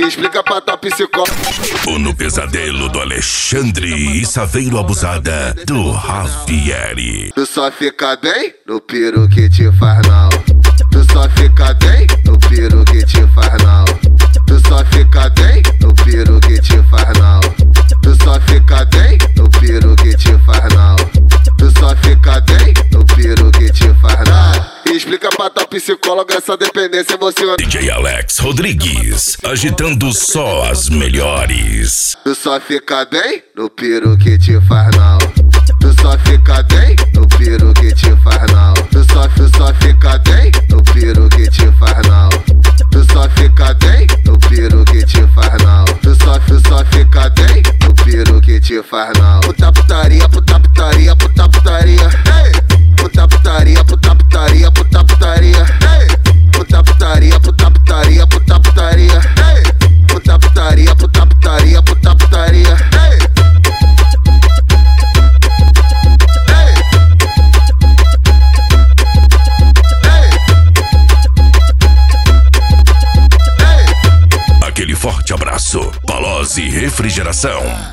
Explica pra tua psicóloga. O No Pesadelo do Alexandre e Saveiro Abusada do Javieri. Tu só fica bem no piro que te faz não. Tu só fica bem no piro que te faz não. Tu só fica bem no piro que te faz não. Tu só fica bem no piro que te faz não. Tu só fica bem no piro que te faz não. Explica pra tua psicóloga essa dependência emocional. DJ Alex Rodrigues, agitando só as melhores. Tu só fica bem no piro que te faz não. Tu só fica bem no piro que te faz não. Tu só fica bem no piro que te faz não. Tu só fica bem no piro que te faz não. Tu só fica bem no piro que te faz não. Puta putaria, puta putaria, puta putaria. Hey! Puta putaria, puta putaria, puta putaria. Hey! Puta putaria, puta putaria, puta putaria. Hey! Puta putaria, puta putaria, puta putaria. Hey! Aquele forte abraço, Palose Refrigeração.